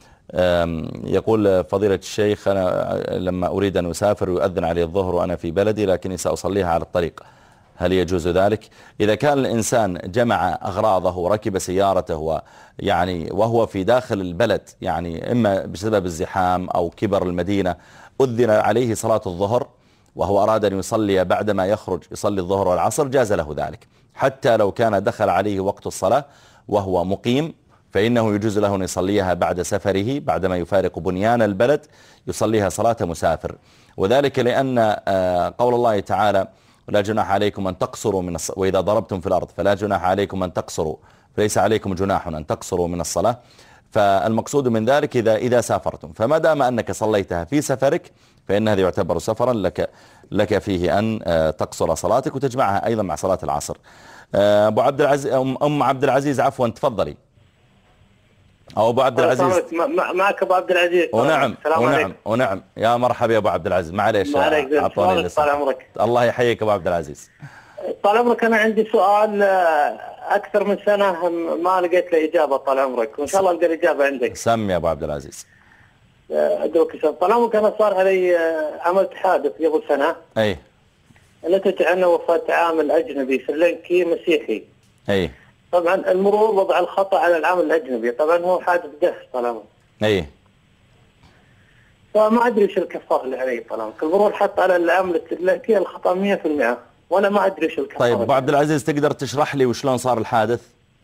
يقول فضيلة الشيخ أنا لما أريد أن أسافر ويؤذن علي الظهر وأنا في بلدي لكني سأصليها على الطريق، هل يجوز ذلك؟ إذا كان الإنسان جمع أغراضه وركب سيارته يعني وهو في داخل البلد، يعني إما بسبب الزحام أو كبر المدينة، أذن عليه صلاة الظهر وهو أراد أن يصلي بعدما يخرج يصلي الظهر والعصر، جاز له ذلك، حتى لو كان دخل عليه وقت الصلاة وهو مقيم فإنه يجوز له أن يصليها بعد سفره، بعدما يفارق بنيان البلد يصليها صلاة مسافر. وذلك لأن قول الله تعالى ولا جناح عليكم أن تقصروا من الصلاة، وإذا ضربتم في الأرض فلا جناح عليكم أن تقصروا، فليس عليكم جناح أن تقصروا من الصلاة. فالمقصود من ذلك إذا إذا سافرتم، فما دام أنك صليتها في سفرك فإن هذا يعتبر سفرا لك لك فيه أن تقصر صلاتك وتجمعها أيضا مع صلاة العصر. أبو عبد العزيز أم عبد العزيز عفوا تفضل. أو أبو عبد العزيز. معك أبو عبد العزيز. ونعم ونعم ونعم يا مرحبا يا أبو عبد العزيز، معليش أعطوني طال عمرك. الله يحييك أبو عبد العزيز. طال عمرك أنا عندي سؤال أكثر من سنة ما لقيت له إجابة طال عمرك، وإن شاء الله ألقى الإجابة عندك. سم يا أبو عبد العزيز. أدعوك إن طال عمرك أنا صار علي عملت حادث قبل سنة. أي. نتج عنه وفاة عامل أجنبي سريلانكي مسيحي. أي. طبعا المرور وضع الخطأ على العامل الأجنبي، طبعا هو حادث دهش طال عمرك. أي. فما أدري إيش الكفارة اللي عليه طال عمرك، المرور حط على العامل السريلانكي الخطأ مية في المية، وأنا ما أدري إيش الكفارة. طيب أبو عبد العزيز تقدر تشرح لي وشلون صار الحادث؟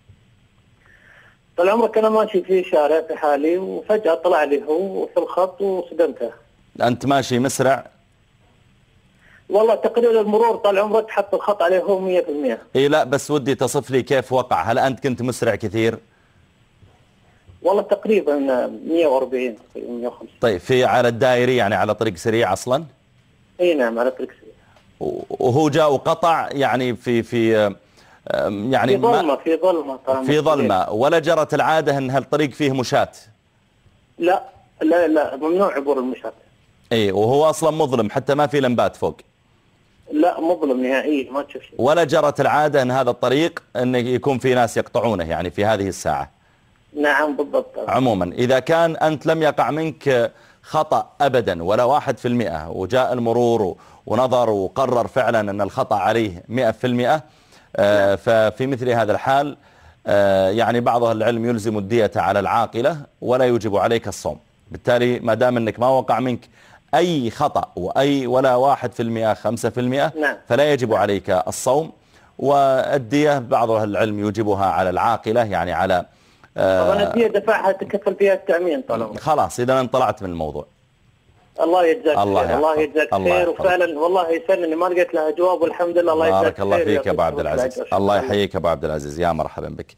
طال عمرك أنا ماشي في شارع في حالي وفجأة طلع لي هو في الخط وصدمته. أنت ماشي مسرع؟ والله تقريبا المرور طال عمرك حط الخط عليه هو مية في المية. إيه لا بس ودي تصف لي كيف وقع، هل أنت كنت مسرع كثير؟ والله تقريبا مية وأربعين مية وخمسين. طيب في على الدائري يعني على طريق سريع أصلا؟ اي نعم على تركسي. وهو جاء وقطع يعني في في يعني في ظلمة في ظلمة في ظلمة ولا جرت العادة أن هالطريق فيه مشاة؟ لا لا لا ممنوع عبور المشاة. اي وهو أصلا مظلم حتى ما في لمبات فوق؟ لا مظلم نهائيا ما تشوف شيء. ولا جرت العادة أن هذا الطريق أن يكون في ناس يقطعونه يعني في هذه الساعة؟ نعم بالضبط. عموما إذا كان أنت لم يقع منك خطأ أبدا ولا واحد في المئة وجاء المرور ونظر وقرر فعلا أن الخطأ عليه مئة في المئة آه ففي مثل هذا الحال آه يعني بعض أهل العلم يلزم الدية على العاقلة ولا يوجب عليك الصوم. بالتالي ما دام أنك ما وقع منك أي خطأ وأي ولا واحد في المئة خمسة في المئة نعم. فلا يجب عليك الصوم. والدية بعض أهل العلم يوجبها على العاقلة يعني على طبعا الدية دفعها تكفل فيها التأمين طالما. خلاص إذا انطلعت من الموضوع. الله يجزاك الله خير. الله يجزاك خير. وفعلا والله يسلمني ما لقيت لها جواب والحمد لله. الله يجزاك خير. بارك الله فيك يا ابو عبد العزيز. الله يحييك يا ابو عبد العزيز يا مرحبا بك.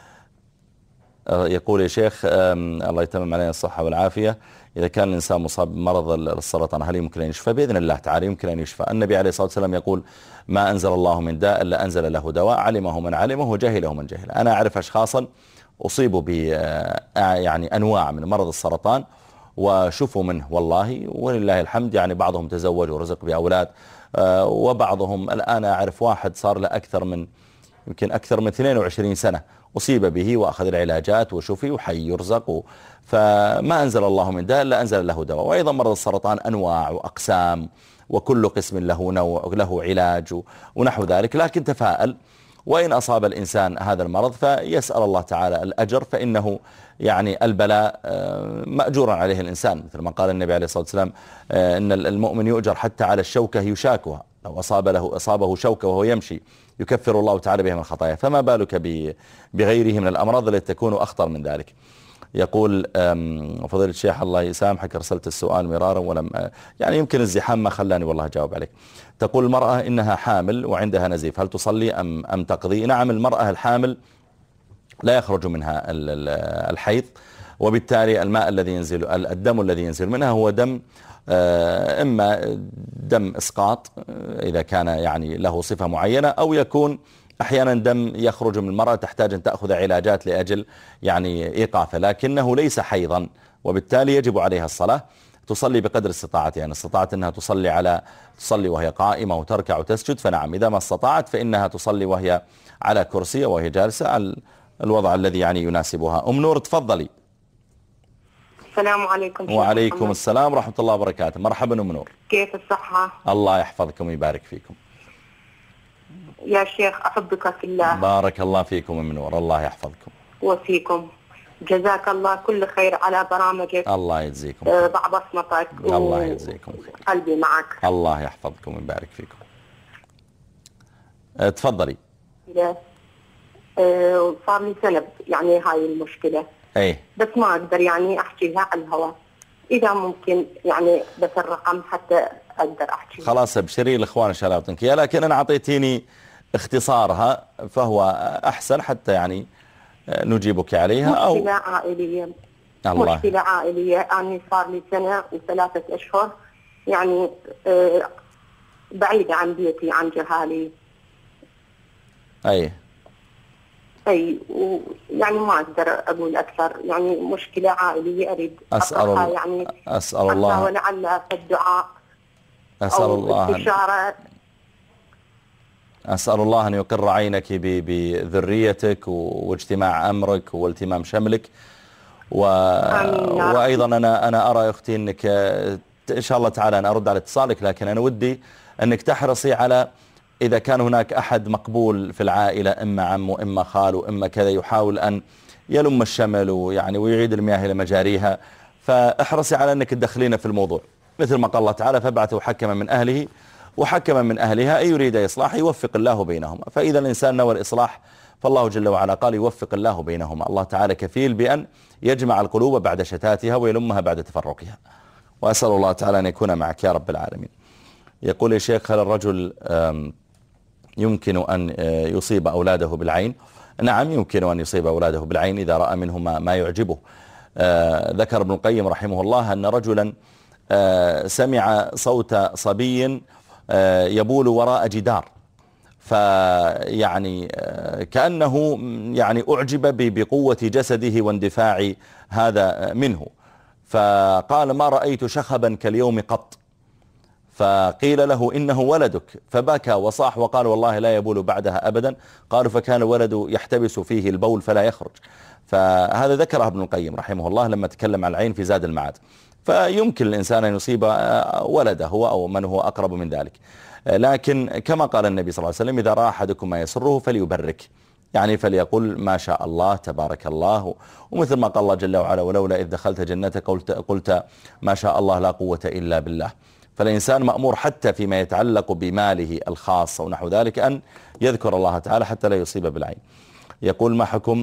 يقول يا شيخ الله يتمم علينا الصحة والعافية إذا كان الإنسان مصاب بمرض السرطان هل يمكن أن يشفى؟ بإذن الله تعالى يمكن أن يشفى. النبي عليه الصلاة والسلام يقول ما أنزل الله من داء إلا أنزل له دواء علمه من علمه وجهله من جهله. أنا أعرف أشخاصا أصيبوا ب يعني أنواع من مرض السرطان وشفوا منه والله ولله الحمد. يعني بعضهم تزوج ورزق بأولاد وبعضهم الآن أعرف واحد صار له أكثر من يمكن أكثر من اثنين وعشرين سنة أصيب به وأخذ العلاجات وشفي وحي يرزق. فما أنزل الله من داء إلا أنزل له دواء. وأيضا مرض السرطان أنواع وأقسام وكل قسم له نوع له علاج ونحو ذلك. لكن تفاءل وإن أصاب الإنسان هذا المرض فيسأل الله تعالى الأجر فإنه يعني البلاء مأجورا عليه الإنسان مثل ما قال النبي عليه الصلاة والسلام إن المؤمن يؤجر حتى على الشوكة يشاكها. لو أصاب له أصابه شوكة وهو يمشي يكفر الله تعالى بها من خطاياه فما بالك بغيره من الأمراض التي تكون أخطر من ذلك. يقول فضيلة الشيخ الله يسامحك أرسلت السؤال مرارا ولم يعني يمكن الزحام ما خلاني والله أجاوب عليك. تقول المرأة إنها حامل وعندها نزيف هل تصلي أم, أم تقضي؟ نعم المرأة الحامل لا يخرج منها الحيض وبالتالي الماء الذي ينزل الدم الذي ينزل منها هو دم إما دم إسقاط إذا كان يعني له صفة معينة أو يكون أحيانا دم يخرج من المرأة تحتاج أن تأخذ علاجات لأجل يعني إيقافه لكنه ليس حيضا وبالتالي يجب عليها الصلاة. تصلي بقدر استطاعتها يعني استطاعت أنها تصلي على تصلي وهي قائمة وتركع وتسجد فنعم. إذا ما استطاعت فإنها تصلي وهي على كرسي وهي جالسة على الوضع الذي يعني يناسبها. أم نور تفضلي. السلام عليكم. وعليكم السلام ورحمة الله وبركاته. مرحبا أم نور. كيف الصحة؟ الله يحفظكم ويبارك فيكم. يا شيخ أحبك في الله. بارك الله فيكم أم نور. الله يحفظكم وفيكم. جزاك الله كل خير على برامجك. الله يجزيكم أه بعد بصمتك. الله يجزيكم خير. قلبي معك. الله يحفظكم ويبارك فيكم. أه تفضلي. أه صار لي سنة يعني هاي المشكلة. ايه بس ما اقدر يعني احكي لها على الهواء. اذا ممكن يعني بس الرقم حتى اقدر احكي. خلاص ابشري الاخوان ان شاء الله يعطينك اياه لكن انا اعطيتيني اختصارها فهو احسن حتى يعني نجيبك عليها. مشكلة او مشكلة عائلية. الله. مشكلة عائلية. أنا صار لي سنة وثلاثة أشهر يعني أه بعيدة عن بيتي عن جهالي. اي اي يعني ما اقدر اقول اكثر يعني مشكله عائليه اريد اسال الله يعني اسال الله ولعل في الدعاء اسال أو الله استشارة. اسال الله ان يقر عينك بذريتك واجتماع امرك والتمام شملك و... وايضا انا انا ارى يا اختي انك ان شاء الله تعالى انا ارد على اتصالك لكن انا ودي انك تحرصي على إذا كان هناك أحد مقبول في العائلة إما عم وإما خال وإما كذا يحاول أن يلم الشمل ويعني ويعيد المياه إلى مجاريها فاحرصي على أنك تدخلين في الموضوع مثل ما قال الله تعالى فابعثوا حكما من أهله وحكما من أهلها أن يريد إصلاح يوفق الله بينهما. فإذا الإنسان نوى الإصلاح فالله جل وعلا قال يوفق الله بينهما. الله تعالى كفيل بأن يجمع القلوب بعد شتاتها ويلمها بعد تفرقها. وأسأل الله تعالى أن يكون معك يا رب العالمين. يقول يا شيخ هل الرجل يمكن أن يصيب أولاده بالعين؟ نعم يمكن أن يصيب أولاده بالعين إذا رأى منهما ما يعجبه. ذكر ابن القيم رحمه الله أن رجلا سمع صوت صبي يبول وراء جدار، فيعني كأنه يعني أعجب بقوة جسده واندفاع هذا منه، فقال ما رأيت شخبا كاليوم قط، فقيل له إنه ولدك، فبكى وصاح وقال والله لا يبول بعدها أبدا. قالوا فكان الولد يحتبس فيه البول فلا يخرج. فهذا ذكره ابن القيم رحمه الله لما تكلم عن العين في زاد المعاد. فيمكن الإنسان أن يصيب ولده هو أو من هو أقرب من ذلك، لكن كما قال النبي صلى الله عليه وسلم إذا رأى أحدكم ما يسره فليبرك، يعني فليقول ما شاء الله تبارك الله، ومثل ما قال الله جل وعلا ولولا إذ دخلت جنتك قلت, قلت ما شاء الله لا قوة إلا بالله. فالإنسان مأمور حتى فيما يتعلق بماله الخاص ونحو ذلك أن يذكر الله تعالى حتى لا يصيب بالعين. يقول ما حكم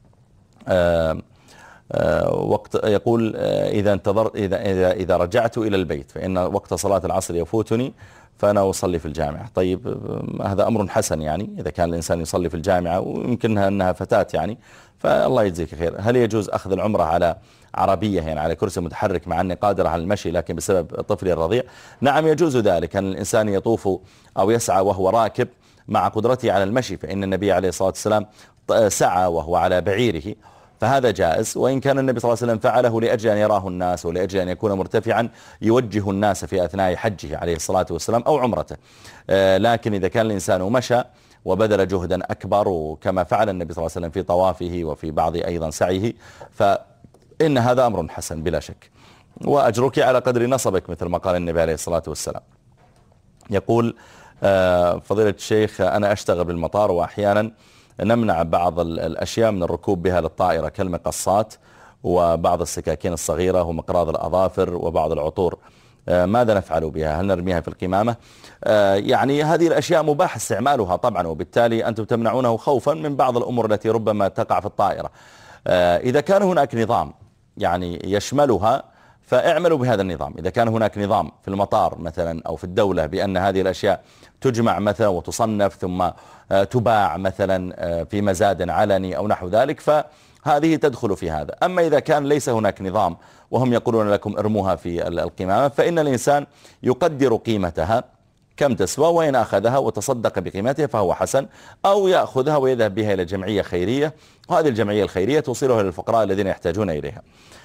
آآ آآ وقت يقول إذا انتظر إذا, إذا, إذا رجعت إلى البيت فإن وقت صلاة العصر يفوتني فأنا أصلي في الجامعة. طيب هذا أمر حسن، يعني إذا كان الإنسان يصلي في الجامعة ويمكنها أنها فتاة يعني فالله يجزيك خير. هل يجوز أخذ العمرة على عربية يعني على كرسي متحرك مع أني قادر على المشي لكن بسبب طفلي الرضيع؟ نعم يجوز ذلك، أن الإنسان يطوف أو يسعى وهو راكب مع قدرته على المشي، فإن النبي عليه الصلاة والسلام سعى وهو على بعيره، فهذا جائز. وإن كان النبي صلى الله عليه وسلم فعله لأجل أن يراه الناس ولأجل أن يكون مرتفعا يوجه الناس في أثناء حجه عليه الصلاة والسلام أو عمرته، لكن إذا كان الإنسان مشى وبذل جهدا أكبر وكما فعل النبي صلى الله عليه وسلم في طوافه وفي بعض أيضا سعيه فإن هذا أمر حسن بلا شك، وأجرك على قدر نصبك مثل ما قال النبي عليه الصلاة والسلام. يقول فضيلة الشيخ أنا أشتغل بالمطار وأحيانا نمنع بعض الأشياء من الركوب بها للطائرة كالمقصات وبعض السكاكين الصغيرة ومقراض الأظافر وبعض العطور، ماذا نفعل بها؟ هل نرميها في القمامة؟ يعني هذه الأشياء مباح استعمالها طبعا، وبالتالي أنتم تمنعونه خوفا من بعض الأمور التي ربما تقع في الطائرة. إذا كان هناك نظام يعني يشملها فاعملوا بهذا النظام. إذا كان هناك نظام في المطار مثلا أو في الدولة بأن هذه الأشياء تجمع مثلا وتصنف ثم تباع مثلا في مزاد علني أو نحو ذلك فهذه تدخل في هذا. أما إذا كان ليس هناك نظام وهم يقولون لكم ارموها في القمامة فإن الإنسان يقدر قيمتها كم تسوى، وإن أخذها وتصدق بقيمتها فهو حسن، أو يأخذها ويذهب بها إلى جمعية خيرية، وهذه الجمعية الخيرية توصلها للفقراء الذين يحتاجون إليها.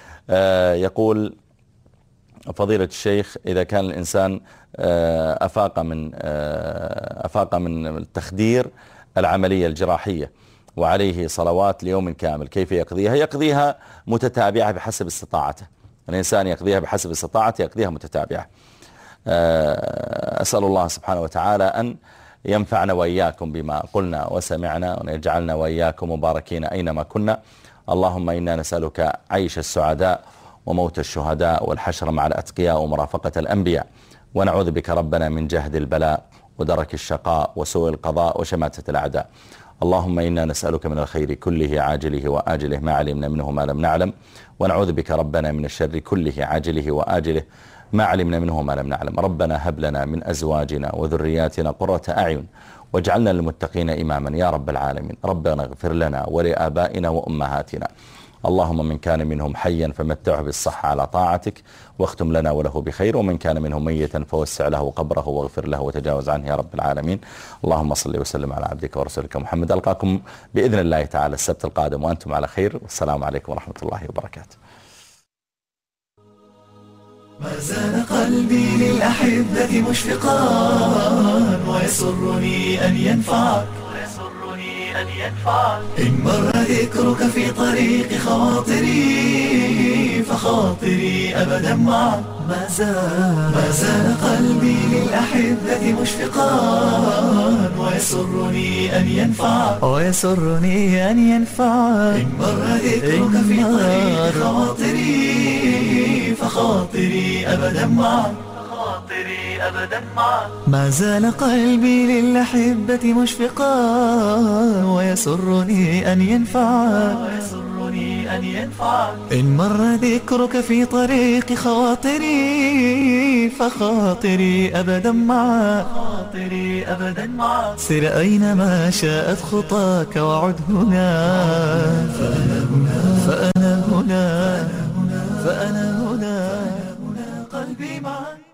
يقول فضيلة الشيخ إذا كان الإنسان أفاق من أفاق من التخدير العملية الجراحية وعليه صلوات ليوم كامل كيف يقضيها؟ يقضيها متتابعة بحسب استطاعته، الإنسان يقضيها بحسب استطاعته يقضيها متتابعة. أسأل الله سبحانه وتعالى أن ينفعنا وإياكم بما قلنا وسمعنا وأن يجعلنا وإياكم مباركين أينما كنا. اللهم إنا نسألك عيش السعداء وموت الشهداء والحشر مع الأتقياء ومرافقة الأنبياء، ونعوذ بك ربنا من جهد البلاء ودرك الشقاء وسوء القضاء وشماتة الأعداء. اللهم إنا نسألك من الخير كله عاجله وآجله ما علمنا منه ما لم نعلم، ونعوذ بك ربنا من الشر كله عاجله وآجله ما علمنا منه ما لم نعلم. ربنا هب لنا من أزواجنا وذرياتنا قرة أعين واجعلنا للمتقين إماما يا رب العالمين. ربنا اغفر لنا ولآبائنا وأمهاتنا. اللهم من كان منهم حيا فمتعه بالصحة على طاعتك واختم لنا وله بخير، ومن كان منهم ميتا فوسع له قبره واغفر له وتجاوز عنه يا رب العالمين. اللهم صل وسلم على عبدك ورسولك محمد. ألقاكم بإذن الله تعالى السبت القادم وأنتم على خير، والسلام عليكم ورحمة الله وبركاته. ما زال قلبي للأحبة مشفقا ويسرني أن ينفعك أن ينفعك إن مر ذكرك في طريق خواطري فخاطري أبدا معك. ما زال ما زال قلبي للأحبة مشفقا ويسرني أن ينفعك ويسرني أن ينفعك إن مر ذكرك في طريق خواطري فخاطري أبدا معك. أبدا معك. ما زال قلبي للأحبة مشفقا ويسرني أن ينفعك ويسرني أن ينفعك إن مر ذكرك في طريق خواطري فخاطري أبدا معك. خاطري أبدا معك. سر أينما شاءت خطاك وعد هنا فأنا هنا فأنا هنا فأنا هنا قلبي معك.